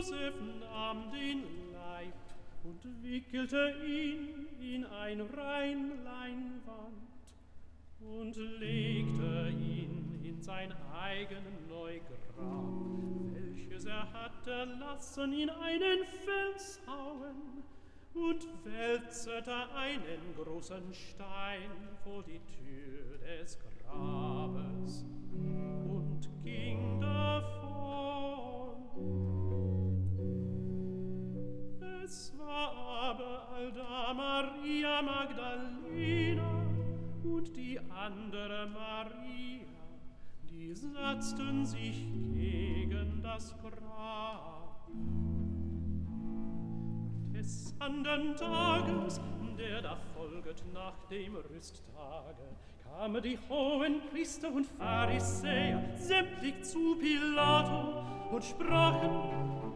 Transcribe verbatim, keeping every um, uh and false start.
Josef nahm den Leib und wickelte ihn in ein rein Leinwand und legte ihn in sein eigen Neugrab, welches er hatte lassen in einen Fels hauen, und wälzete einen großen Stein vor die Tür des Grabes und ging davon. Es war aber allda Maria Magdalena und die andere Maria, die satzten sich gegen das Grab. Des andern Tages, der da folget nach dem Rüsttage, kamen die hohen Priester und Pharisäer sämtlich zu Pilato und sprachen: